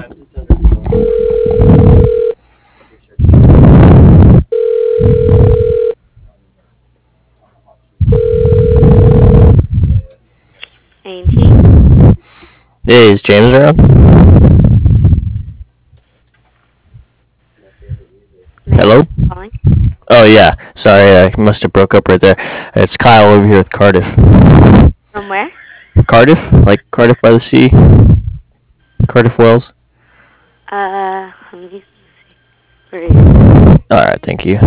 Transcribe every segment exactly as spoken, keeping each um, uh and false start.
A and T. Hey, is James around? Hello? Calling. Oh yeah, sorry, I must have broke up right there. It's Kyle over here with Cardiff. From where? Cardiff? Like Cardiff by the Sea? Cardiff Wells? Uh, let me see. Where is it? Alright, thank you.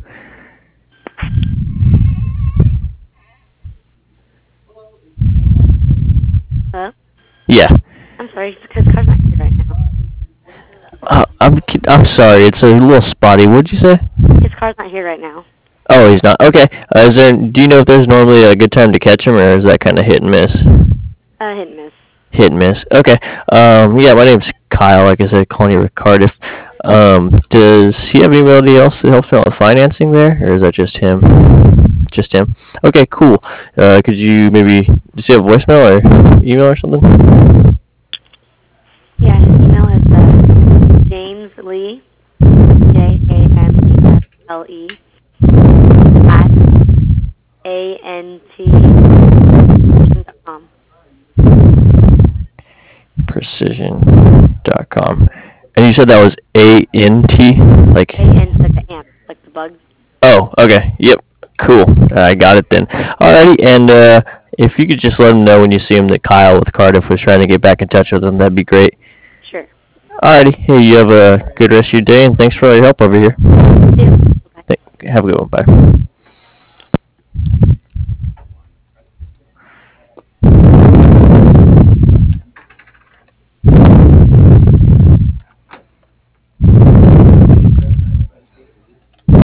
Hello? Yeah. I'm sorry, because Car's not here right now. Uh, I'm ki- I'm sorry, it's a little spotty. What'd you say? His car's not here right now. Oh, he's not. Okay. Uh, is there? Do you know if there's normally a good time to catch him, or is that kind of hit and miss? Uh, hit and miss. Hit and miss. Okay. Um. Yeah, my name's Kyle. Like I said, calling you with Cardiff. Um. Does he have anybody else that helps out with financing there, or is that just him? Just him. Okay. Cool. Uh. Could you maybe just have a voicemail or email or something? Yeah, his email is uh, James Lee, J A M E S L E, at A N T dot com. Precision dot com. And you said that was A N T? Like. A N, like the ant, like the bugs. Oh, okay. Yep. Cool. I got it then. Alrighty, and uh, if you could just let him know when you see him that Kyle with Cardiff was trying to get back in touch with him, that'd be great. Sure. Alrighty. Hey, you have a good rest of your day, and thanks for all your help over here. Yeah. Th- have a good one. Bye.